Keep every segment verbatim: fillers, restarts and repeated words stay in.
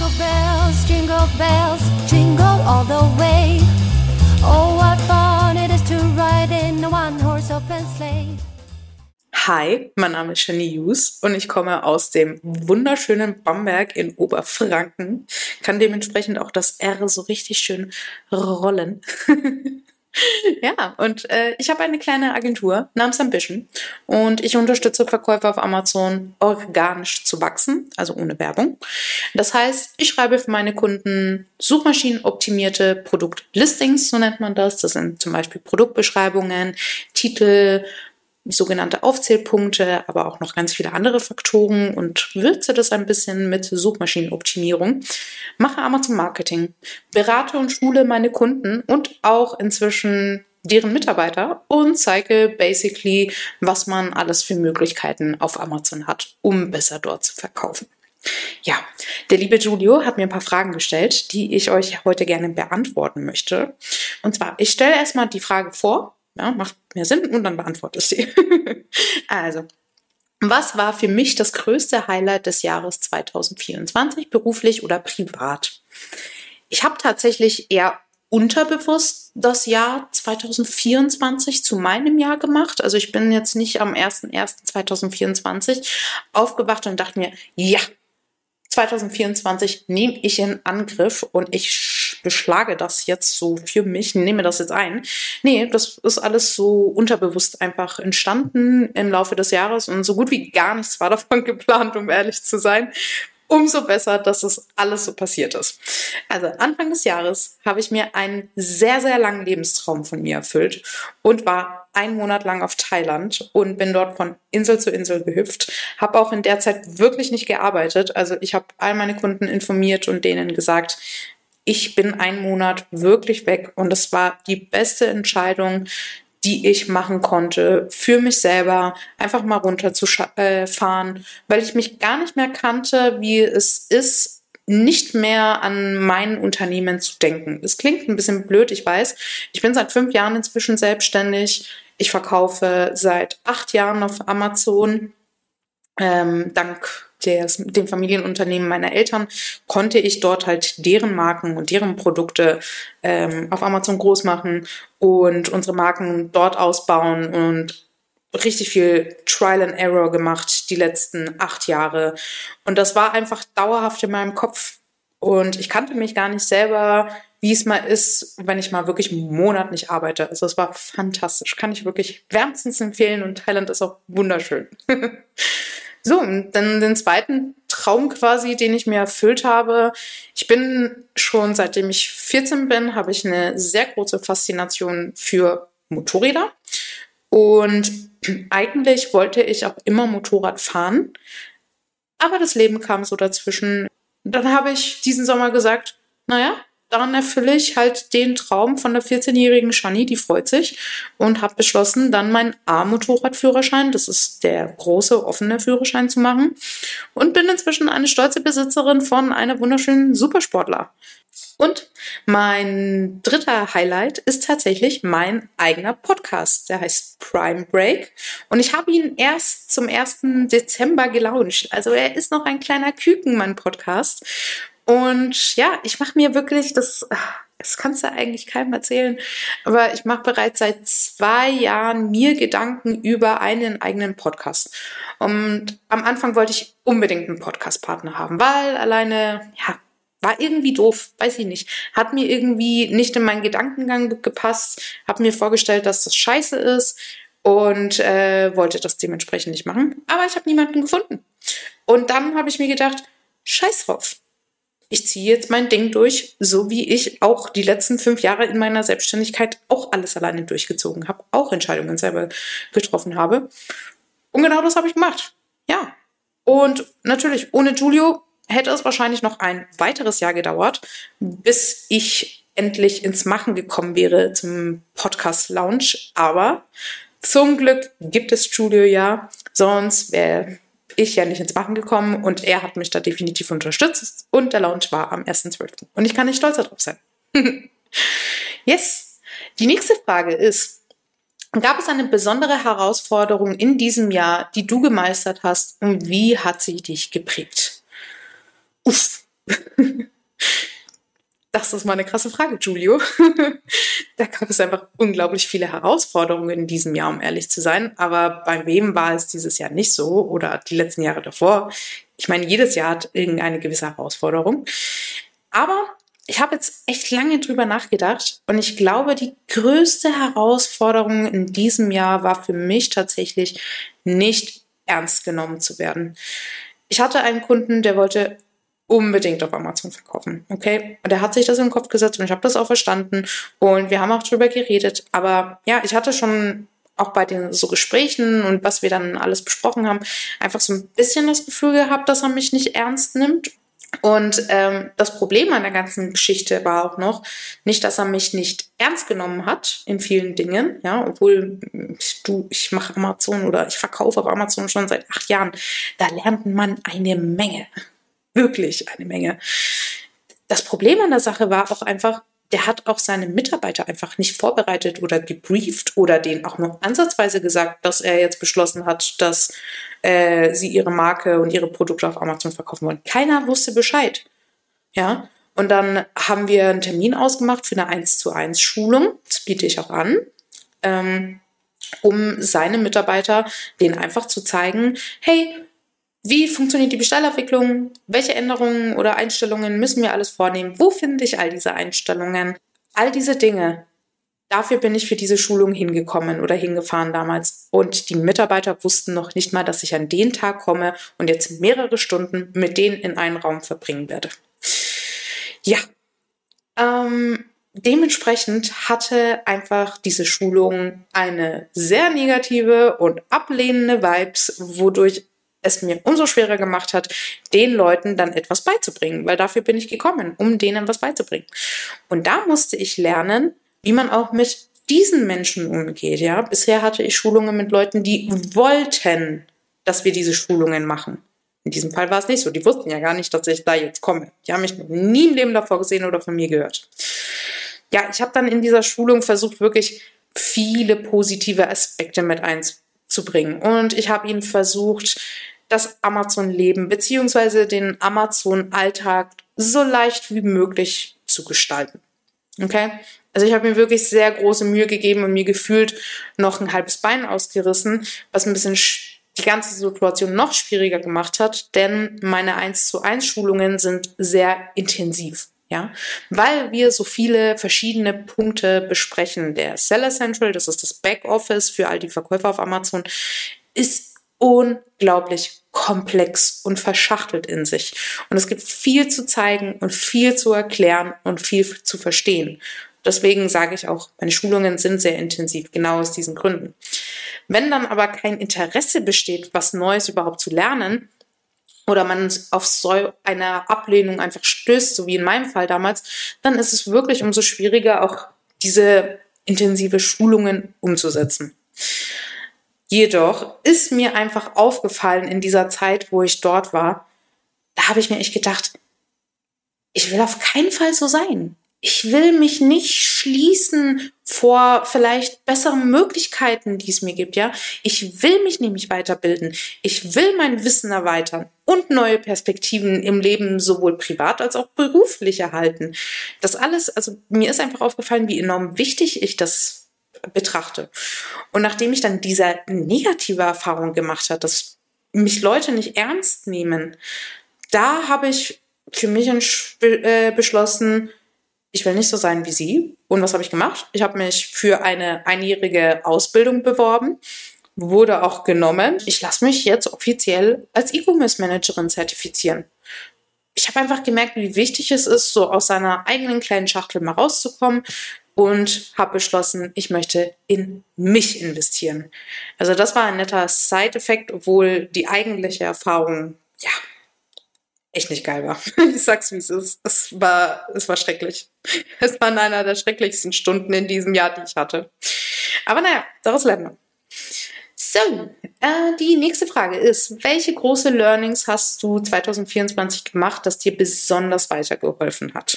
Jingle bells, jingle bells, jingle all the way. Oh, what fun it is to ride in a one-horse open sleigh. Hi, mein Name ist Shani Hughes und ich komme aus dem wunderschönen Bamberg in Oberfranken. Kann dementsprechend auch das R so richtig schön rollen. Ja, und äh, ich habe eine kleine Agentur namens Ambition und ich unterstütze Verkäufer auf Amazon organisch zu wachsen, also ohne Werbung. Das heißt, ich schreibe für meine Kunden suchmaschinenoptimierte Produktlistings, so nennt man das. Das sind zum Beispiel Produktbeschreibungen, Titel, sogenannte Aufzählpunkte, aber auch noch ganz viele andere Faktoren und würze das ein bisschen mit Suchmaschinenoptimierung. Mache Amazon Marketing, berate und schule meine Kunden und auch inzwischen deren Mitarbeiter und zeige basically, was man alles für Möglichkeiten auf Amazon hat, um besser dort zu verkaufen. Ja, der liebe Julio hat mir ein paar Fragen gestellt, die ich euch heute gerne beantworten möchte. Und zwar, ich stelle erstmal die Frage vor, ja, macht mehr Sinn und dann beantworte ich sie. Also, was war für mich das größte Highlight des Jahres zwanzig vierundzwanzig, beruflich oder privat? Ich habe tatsächlich eher unterbewusst das Jahr zwanzig vierundzwanzig zu meinem Jahr gemacht. Also ich bin jetzt nicht am ersten ersten zweitausendvierundzwanzig aufgewacht und dachte mir, ja, zwanzig vierundzwanzig nehme ich in Angriff und ich beschlage das jetzt so für mich, nehme das jetzt ein. Nee, das ist alles so unterbewusst einfach entstanden im Laufe des Jahres und so gut wie gar nichts war davon geplant, um ehrlich zu sein. Umso besser, dass es alles so passiert ist. Also Anfang des Jahres habe ich mir einen sehr, sehr langen Lebenstraum von mir erfüllt und war einen Monat lang auf Thailand und bin dort von Insel zu Insel gehüpft. Habe auch in der Zeit wirklich nicht gearbeitet. Also ich habe all meine Kunden informiert und denen gesagt, ich bin einen Monat wirklich weg und es war die beste Entscheidung, die ich machen konnte, für mich selber einfach mal runterzufahren, weil ich mich gar nicht mehr kannte, wie es ist, nicht mehr an mein Unternehmen zu denken. Es klingt ein bisschen blöd, ich weiß. Ich bin seit fünf Jahren inzwischen selbstständig. Ich verkaufe seit acht Jahren auf Amazon. Ähm, dank des, dem Familienunternehmen meiner Eltern konnte ich dort halt deren Marken und deren Produkte ähm, auf Amazon groß machen und unsere Marken dort ausbauen und richtig viel Trial and Error gemacht die letzten acht Jahre. Und das war einfach dauerhaft in meinem Kopf. Und ich kannte mich gar nicht selber, wie es mal ist, wenn ich mal wirklich einen Monat nicht arbeite. Also es war fantastisch. Kann ich wirklich wärmstens empfehlen und Thailand ist auch wunderschön. So, und dann den zweiten Traum quasi, den ich mir erfüllt habe. Ich bin schon, seitdem ich vierzehn bin, habe ich eine sehr große Faszination für Motorräder. Und eigentlich wollte ich auch immer Motorrad fahren. Aber das Leben kam so dazwischen. Dann habe ich diesen Sommer gesagt, naja, dann erfülle ich halt den Traum von der vierzehnjährigen Shani, die freut sich, und habe beschlossen, dann meinen A-Motorradführerschein, das ist der große offene Führerschein, zu machen und bin inzwischen eine stolze Besitzerin von einer wunderschönen Supersportler. Und mein dritter Highlight ist tatsächlich mein eigener Podcast, der heißt Prime Break und ich habe ihn erst zum ersten Dezember gelauncht, also er ist noch ein kleiner Küken, mein Podcast. Und ja, ich mache mir wirklich, das, das kannst du eigentlich keinem erzählen, aber ich mache bereits seit zwei Jahren mir Gedanken über einen eigenen Podcast. Und am Anfang wollte ich unbedingt einen Podcast-Partner haben, weil alleine, ja, war irgendwie doof, weiß ich nicht. Hat mir irgendwie nicht in meinen Gedankengang gepasst, habe mir vorgestellt, dass das scheiße ist und äh, wollte das dementsprechend nicht machen. Aber ich habe niemanden gefunden. Und dann habe ich mir gedacht, scheiß drauf. Ich ziehe jetzt mein Ding durch, so wie ich auch die letzten fünf Jahre in meiner Selbstständigkeit auch alles alleine durchgezogen habe, auch Entscheidungen selber getroffen habe. Und genau das habe ich gemacht. Ja. Und natürlich, ohne Julio hätte es wahrscheinlich noch ein weiteres Jahr gedauert, bis ich endlich ins Machen gekommen wäre zum Podcast-Lounge. Aber zum Glück gibt es Julio ja, sonst wäre ich ja nicht ins Machen gekommen und er hat mich da definitiv unterstützt und der Launch war am ersten zwölften und ich kann nicht stolz darauf sein. Yes. Die nächste Frage ist, gab es eine besondere Herausforderung in diesem Jahr, die du gemeistert hast und wie hat sie dich geprägt? Uff. Das ist mal eine krasse Frage, Giulio. Da gab es einfach unglaublich viele Herausforderungen in diesem Jahr, um ehrlich zu sein. Aber bei wem war es dieses Jahr nicht so oder die letzten Jahre davor? Ich meine, jedes Jahr hat irgendeine gewisse Herausforderung. Aber ich habe jetzt echt lange drüber nachgedacht und ich glaube, die größte Herausforderung in diesem Jahr war für mich tatsächlich, nicht ernst genommen zu werden. Ich hatte einen Kunden, der wollte unbedingt auf Amazon verkaufen, okay? Und er hat sich das in den Kopf gesetzt und ich habe das auch verstanden und wir haben auch drüber geredet. Aber ja, ich hatte schon auch bei den so Gesprächen und was wir dann alles besprochen haben, einfach so ein bisschen das Gefühl gehabt, dass er mich nicht ernst nimmt. Und ähm, das Problem an der ganzen Geschichte war auch noch, nicht, dass er mich nicht ernst genommen hat in vielen Dingen, ja, obwohl ich, du, ich mache Amazon oder ich verkaufe auf Amazon schon seit acht Jahren. Da lernt man eine Menge, wirklich eine Menge. Das Problem an der Sache war auch einfach, der hat auch seine Mitarbeiter einfach nicht vorbereitet oder gebrieft oder denen auch nur ansatzweise gesagt, dass er jetzt beschlossen hat, dass äh, sie ihre Marke und ihre Produkte auf Amazon verkaufen wollen. Keiner wusste Bescheid. Ja, und dann haben wir einen Termin ausgemacht für eine eins zu eins Schulung. Das biete ich auch an, ähm, um seine Mitarbeiter denen einfach zu zeigen, hey, wie funktioniert die Bestellabwicklung? Welche Änderungen oder Einstellungen müssen wir alles vornehmen? Wo finde ich all diese Einstellungen? All diese Dinge. Dafür bin ich für diese Schulung hingekommen oder hingefahren damals. Und die Mitarbeiter wussten noch nicht mal, dass ich an den Tag komme und jetzt mehrere Stunden mit denen in einen Raum verbringen werde. Ja, ähm, dementsprechend hatte einfach diese Schulung eine sehr negative und ablehnende Vibes, wodurch es mir umso schwerer gemacht hat, den Leuten dann etwas beizubringen, weil dafür bin ich gekommen, um denen was beizubringen. Und da musste ich lernen, wie man auch mit diesen Menschen umgeht. Ja, bisher hatte ich Schulungen mit Leuten, die wollten, dass wir diese Schulungen machen. In diesem Fall war es nicht so. Die wussten ja gar nicht, dass ich da jetzt komme. Die haben mich noch nie im Leben davor gesehen oder von mir gehört. Ja, ich habe dann in dieser Schulung versucht, wirklich viele positive Aspekte mit einzubringen. Und ich habe ihnen versucht, das Amazon-Leben beziehungsweise den Amazon-Alltag so leicht wie möglich zu gestalten. Okay? Also ich habe mir wirklich sehr große Mühe gegeben und mir gefühlt noch ein halbes Bein ausgerissen, was ein bisschen die ganze Situation noch schwieriger gemacht hat, denn meine eins zu eins Schulungen sind sehr intensiv. Ja, weil wir so viele verschiedene Punkte besprechen. Der Seller Central, das ist das Backoffice für all die Verkäufer auf Amazon, ist unglaublich komplex und verschachtelt in sich. Und es gibt viel zu zeigen und viel zu erklären und viel zu verstehen. Deswegen sage ich auch, meine Schulungen sind sehr intensiv, genau aus diesen Gründen. Wenn dann aber kein Interesse besteht, was Neues überhaupt zu lernen, oder man auf so eine Ablehnung einfach stößt, so wie in meinem Fall damals, dann ist es wirklich umso schwieriger, auch diese intensive Schulungen umzusetzen. Jedoch ist mir einfach aufgefallen in dieser Zeit, wo ich dort war, da habe ich mir echt gedacht, ich will auf keinen Fall so sein. Ich will mich nicht schließen vor vielleicht besseren Möglichkeiten, die es mir gibt, ja. Ich will mich nämlich weiterbilden. Ich will mein Wissen erweitern und neue Perspektiven im Leben sowohl privat als auch beruflich erhalten. Das alles, also mir ist einfach aufgefallen, wie enorm wichtig ich das betrachte. Und nachdem ich dann diese negative Erfahrung gemacht habe, dass mich Leute nicht ernst nehmen, da habe ich für mich beschlossen, ich will nicht so sein wie sie. Und was habe ich gemacht? Ich habe mich für eine einjährige Ausbildung beworben, wurde auch genommen. Ich lasse mich jetzt offiziell als E-Commerce-Managerin zertifizieren. Ich habe einfach gemerkt, wie wichtig es ist, so aus seiner eigenen kleinen Schachtel mal rauszukommen und habe beschlossen, ich möchte in mich investieren. Also das war ein netter Side-Effekt, obwohl die eigentliche Erfahrung, ja, echt nicht geil war. Ich sag's, wie es ist. Es war, es war schrecklich. Es war einer der schrecklichsten Stunden in diesem Jahr, die ich hatte. Aber naja, daraus lernen wir. So, äh, die nächste Frage ist, welche große Learnings hast du zwanzig vierundzwanzig gemacht, das dir besonders weitergeholfen hat?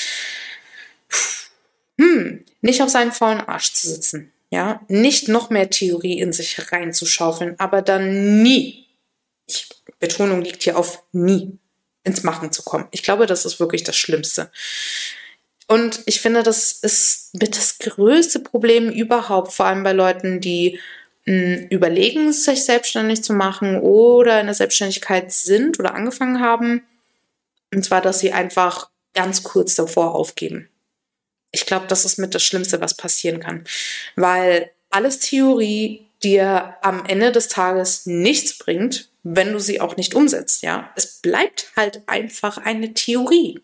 Hm, nicht auf seinen faulen Arsch zu sitzen. Ja, nicht noch mehr Theorie in sich reinzuschaufeln, aber dann nie, ich, Betonung liegt hier auf nie, ins Machen zu kommen. Ich glaube, das ist wirklich das Schlimmste. Und ich finde, das ist mit das größte Problem überhaupt, vor allem bei Leuten, die mh, überlegen, sich selbstständig zu machen oder in der Selbstständigkeit sind oder angefangen haben. Und zwar, dass sie einfach ganz kurz davor aufgeben. Ich glaube, das ist mit das Schlimmste, was passieren kann. Weil alles Theorie dir am Ende des Tages nichts bringt, wenn du sie auch nicht umsetzt. Ja, es bleibt halt einfach eine Theorie.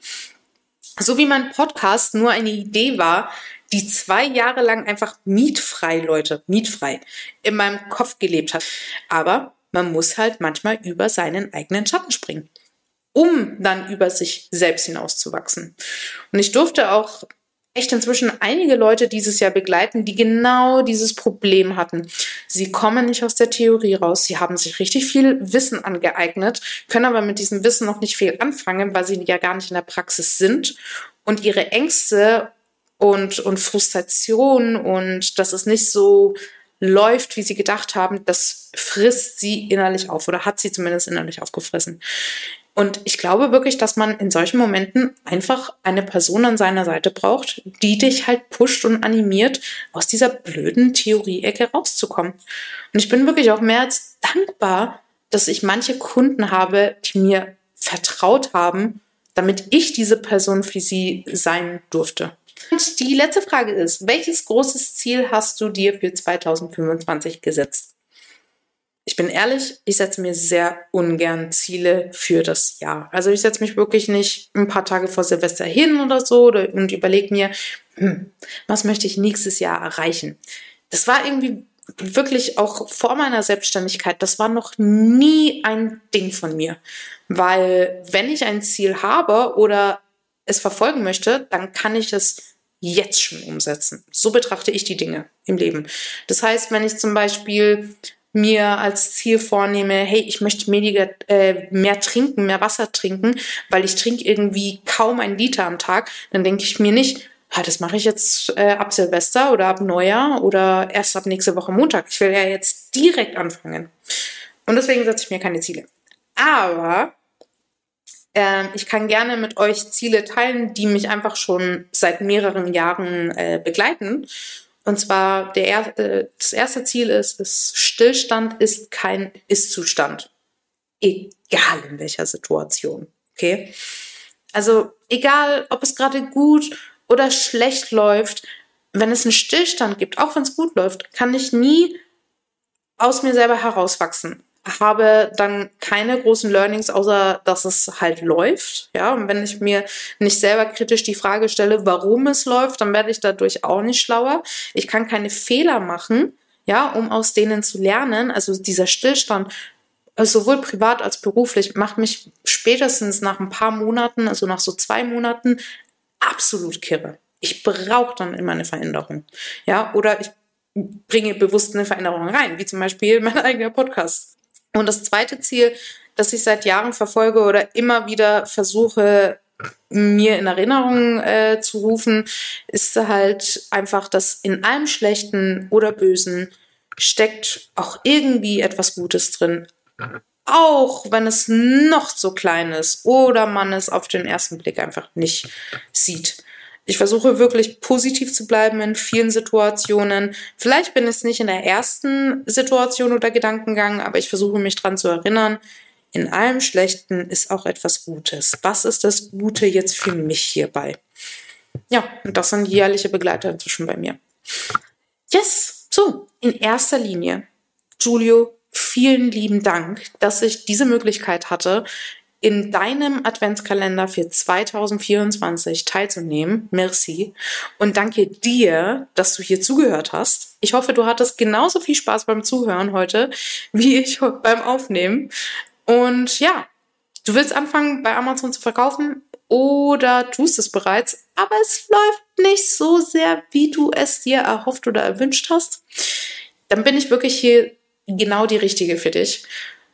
So wie mein Podcast nur eine Idee war, die zwei Jahre lang einfach mietfrei, Leute, mietfrei, in meinem Kopf gelebt hat. Aber man muss halt manchmal über seinen eigenen Schatten springen, um dann über sich selbst hinauszuwachsen. Und ich durfte auch echt inzwischen einige Leute dieses Jahr begleiten, die genau dieses Problem hatten. Sie kommen nicht aus der Theorie raus, sie haben sich richtig viel Wissen angeeignet, können aber mit diesem Wissen noch nicht viel anfangen, weil sie ja gar nicht in der Praxis sind und ihre Ängste und, und Frustration und dass es nicht so läuft, wie sie gedacht haben, das frisst sie innerlich auf oder hat sie zumindest innerlich aufgefressen. Und ich glaube wirklich, dass man in solchen Momenten einfach eine Person an seiner Seite braucht, die dich halt pusht und animiert, aus dieser blöden Theorie-Ecke rauszukommen. Und ich bin wirklich auch mehr als dankbar, dass ich manche Kunden habe, die mir vertraut haben, damit ich diese Person für sie sein durfte. Und die letzte Frage ist, welches großes Ziel hast du dir für zwanzig fünfundzwanzig gesetzt? Ich bin ehrlich, ich setze mir sehr ungern Ziele für das Jahr. Also ich setze mich wirklich nicht ein paar Tage vor Silvester hin oder so und überlege mir, hm, was möchte ich nächstes Jahr erreichen? Das war irgendwie wirklich auch vor meiner Selbstständigkeit, das war noch nie ein Ding von mir. Weil wenn ich ein Ziel habe oder es verfolgen möchte, dann kann ich es jetzt schon umsetzen. So betrachte ich die Dinge im Leben. Das heißt, wenn ich zum Beispiel mir als Ziel vornehme, hey, ich möchte weniger, äh, mehr trinken, mehr Wasser trinken, weil ich trinke irgendwie kaum einen Liter am Tag, dann denke ich mir nicht, ah, das mache ich jetzt äh, ab Silvester oder ab Neujahr oder erst ab nächste Woche Montag. Ich will ja jetzt direkt anfangen. Und deswegen setze ich mir keine Ziele. Aber äh, ich kann gerne mit euch Ziele teilen, die mich einfach schon seit mehreren Jahren äh, begleiten. Und zwar der, äh, das erste Ziel ist, ist, Stillstand ist kein Ist-Zustand. Egal in welcher Situation. Okay? Also egal, ob es gerade gut oder schlecht läuft, wenn es einen Stillstand gibt, auch wenn es gut läuft, kann ich nie aus mir selber herauswachsen. Habe dann keine großen Learnings, außer dass es halt läuft. Ja, und wenn ich mir nicht selber kritisch die Frage stelle, warum es läuft, dann werde ich dadurch auch nicht schlauer. Ich kann keine Fehler machen, ja, um aus denen zu lernen. Also dieser Stillstand, sowohl privat als beruflich, macht mich spätestens nach ein paar Monaten, also nach so zwei Monaten, absolut kirre. Ich brauche dann immer eine Veränderung. Ja, oder ich bringe bewusst eine Veränderung rein, wie zum Beispiel mein eigener Podcast. Und das zweite Ziel, das ich seit Jahren verfolge oder immer wieder versuche, mir in Erinnerung äh, zu rufen, ist halt einfach, dass in allem Schlechten oder Bösen steckt auch irgendwie etwas Gutes drin. Auch wenn es noch so klein ist oder man es auf den ersten Blick einfach nicht sieht. Ich versuche wirklich positiv zu bleiben in vielen Situationen. Vielleicht bin ich nicht in der ersten Situation oder Gedankengang, aber ich versuche mich daran zu erinnern, in allem Schlechten ist auch etwas Gutes. Was ist das Gute jetzt für mich hierbei? Ja, und das sind jährliche Begleiter inzwischen bei mir. Yes, so, in erster Linie, Giulio, vielen lieben Dank, dass ich diese Möglichkeit hatte, in deinem Adventskalender für zwanzig vierundzwanzig teilzunehmen. Merci. Und danke dir, dass du hier zugehört hast. Ich hoffe, du hattest genauso viel Spaß beim Zuhören heute, wie ich beim Aufnehmen. Und ja, du willst anfangen, bei Amazon zu verkaufen oder tust es bereits, aber es läuft nicht so sehr, wie du es dir erhofft oder erwünscht hast. Dann bin ich wirklich hier genau die Richtige für dich,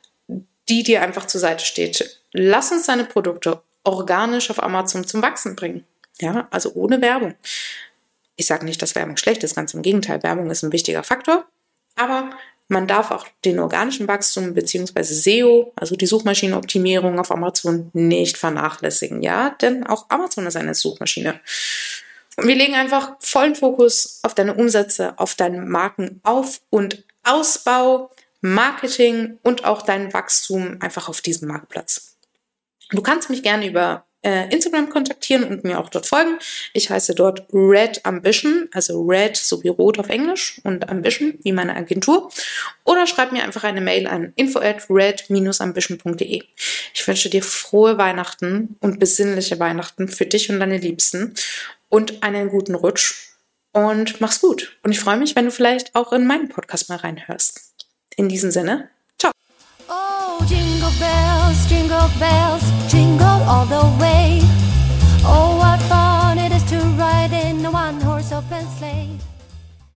die dir einfach zur Seite steht. Lass uns deine Produkte organisch auf Amazon zum Wachsen bringen. Ja, also ohne Werbung. Ich sage nicht, dass Werbung schlecht ist, ganz im Gegenteil. Werbung ist ein wichtiger Faktor, aber man darf auch den organischen Wachstum bzw. S E O, also die Suchmaschinenoptimierung auf Amazon, nicht vernachlässigen. Ja, denn auch Amazon ist eine Suchmaschine. Und wir legen einfach vollen Fokus auf deine Umsätze, auf deinen Markenauf- und Ausbau, Marketing und auch dein Wachstum einfach auf diesem Marktplatz. Du kannst mich gerne über äh, Instagram kontaktieren und mir auch dort folgen. Ich heiße dort Red Ambition, also Red so wie Rot auf Englisch und Ambition wie meine Agentur. Oder schreib mir einfach eine Mail an info at red dash ambition punkt de. Ich wünsche dir frohe Weihnachten und besinnliche Weihnachten für dich und deine Liebsten und einen guten Rutsch und mach's gut. Und ich freue mich, wenn du vielleicht auch in meinen Podcast mal reinhörst. In diesem Sinne, ciao. Oh, jingle bells, jingle bells, jingle all the way. Oh, what fun it is to ride in a one-horse open sleigh.